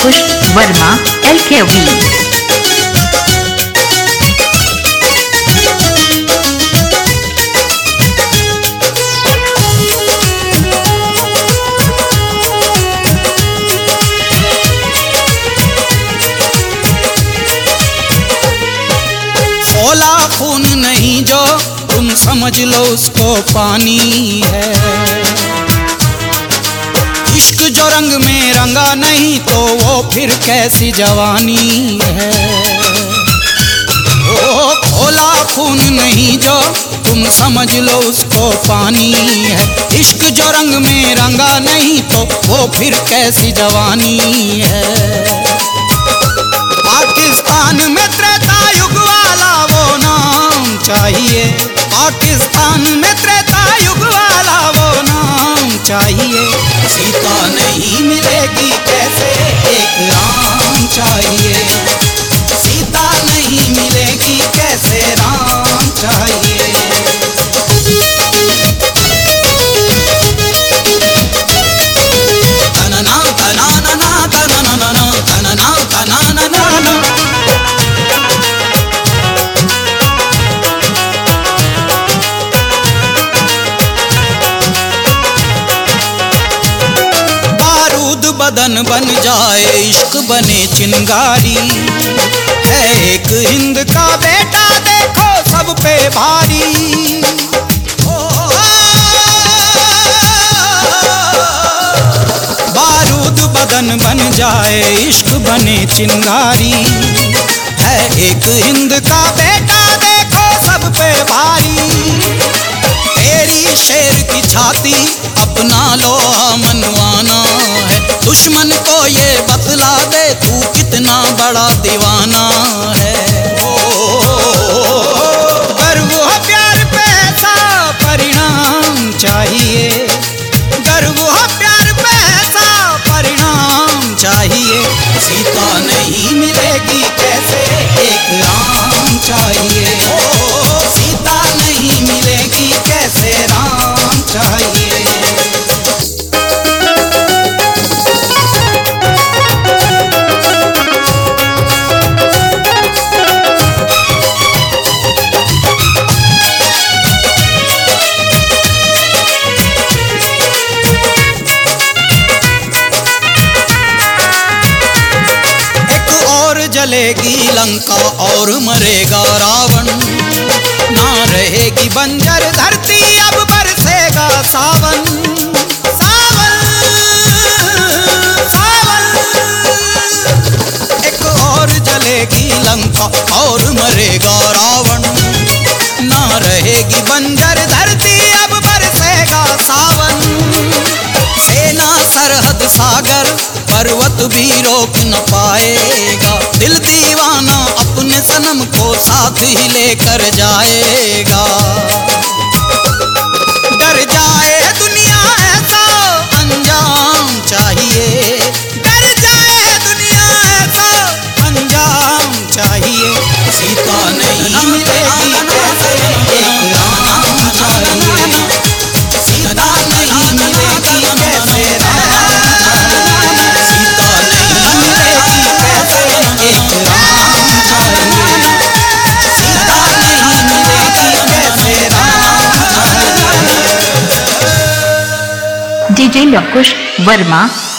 Lavkush Verma LKV। खोला खून नहीं जो तुम समझ लो उसको पानी है। इश्क जो रंग में रंगा नहीं तो वो फिर कैसी जवानी है। ओ खोला खून नहीं जो तुम समझ लो उसको पानी है। इश्क जो रंग में रंगा नहीं तो वो फिर कैसी जवानी है। पाकिस्तान में त्रेता युग वाला वो नाम चाहिए। पाकिस्तान में त्रेता युग वाला वो नाम चाहिए। सीता नहीं मिलेगी कैसे एक राम चाहिए। सीता नहीं मिलेगी कैसे राम चाहिए। बदन बन जाए इश्क बने चिंगारी है। एक हिंद का बेटा देखो सब पे भारी। बारूद बदन बन जाए इश्क बने चिंगारी है। एक हिंद का बेटा देखो सब पे भारी। तेरी शेर की छाती अपना लोहा मनवाना है। दुश्मन को ये बतला दे तू कितना बड़ा दीवाना है। गर्व हो प्यार पे ऐसा परिणाम चाहिए। गर्व हो प्यार पे ऐसा परिणाम चाहिए। सीता नहीं मिलेगी कैसे एक राम चाहिए। सीता नहीं मिलेगी कैसे राम चाहिए। जलेगी लंका और मरेगा रावण। ना रहेगी बंजर धरती अब बरसेगा सावन। सावन सावन। एक और जलेगी लंका और मरेगा रावण। ना रहेगी बंजर धरती अब बरसेगा सावन। सेना सरहद सागर पर्वत भी रोक न पाएगा। दिल दीवाना अपने सनम को साथ ही लेकर जाएगा। डर जाए दुनिया ऐसा अंजाम चाहिए। डर जाए दुनिया ऐसा अंजाम चाहिए। सीता नहीं मिलेगी कैसे एक राम चाहिए। सीता नहीं मिलेगी कैसे DJ लवकुश वर्मा